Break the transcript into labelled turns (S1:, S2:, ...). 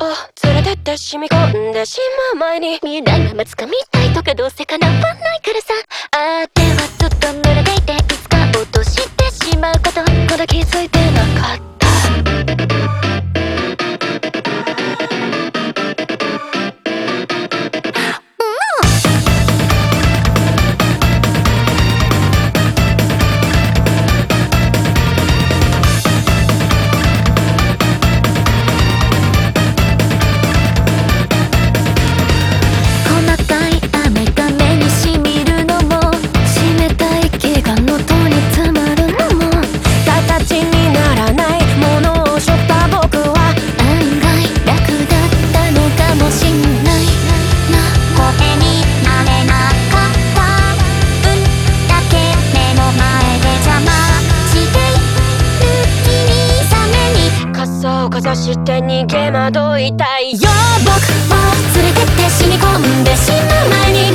S1: を連れてって染み込んでしまう前に
S2: 未来は掴みたいとかどうせ叶わないからさ。手はずっと濡れていて、いつか落としてしまうこと
S1: まだ気づいてなかった。かざして逃げ惑いたいよ。僕を連れてって染み込んでしまう前に